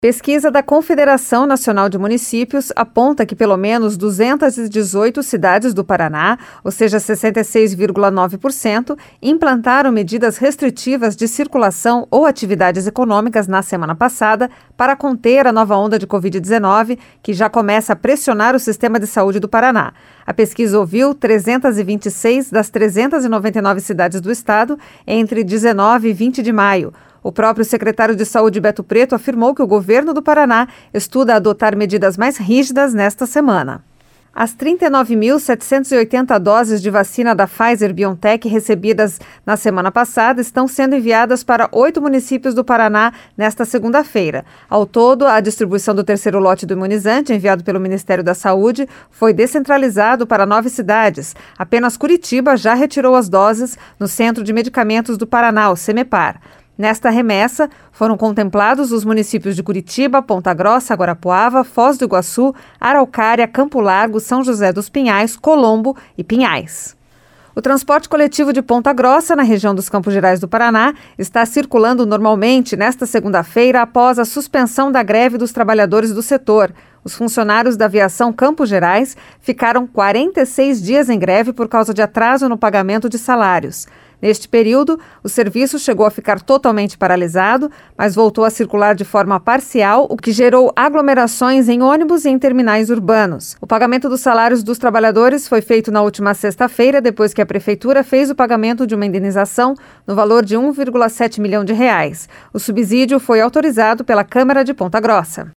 Pesquisa da Confederação Nacional de Municípios aponta que pelo menos 218 cidades do Paraná, ou seja, 66,9%, implantaram medidas restritivas de circulação ou atividades econômicas na semana passada para conter a nova onda de Covid-19, que já começa a pressionar o sistema de saúde do Paraná. A pesquisa ouviu 326 das 399 cidades do estado entre 19 e 20 de maio. O próprio secretário de Saúde, Beto Preto, afirmou que o governo do Paraná estuda adotar medidas mais rígidas nesta semana. As 39.780 doses de vacina da Pfizer-BioNTech recebidas na semana passada estão sendo enviadas para 8 municípios do Paraná nesta segunda-feira. Ao todo, a distribuição do terceiro lote do imunizante, enviado pelo Ministério da Saúde, foi descentralizado para 9 cidades. Apenas Curitiba já retirou as doses no Centro de Medicamentos do Paraná, o CEMEPAR. Nesta remessa, foram contemplados os municípios de Curitiba, Ponta Grossa, Guarapuava, Foz do Iguaçu, Araucária, Campo Largo, São José dos Pinhais, Colombo e Pinhais. O transporte coletivo de Ponta Grossa, na região dos Campos Gerais do Paraná, está circulando normalmente nesta segunda-feira após a suspensão da greve dos trabalhadores do setor. Os funcionários da aviação Campos Gerais ficaram 46 dias em greve por causa de atraso no pagamento de salários. Neste período, o serviço chegou a ficar totalmente paralisado, mas voltou a circular de forma parcial, o que gerou aglomerações em ônibus e em terminais urbanos. O pagamento dos salários dos trabalhadores foi feito na última sexta-feira, depois que a Prefeitura fez o pagamento de uma indenização no valor de R$ 1,7 milhão. O subsídio foi autorizado pela Câmara de Ponta Grossa.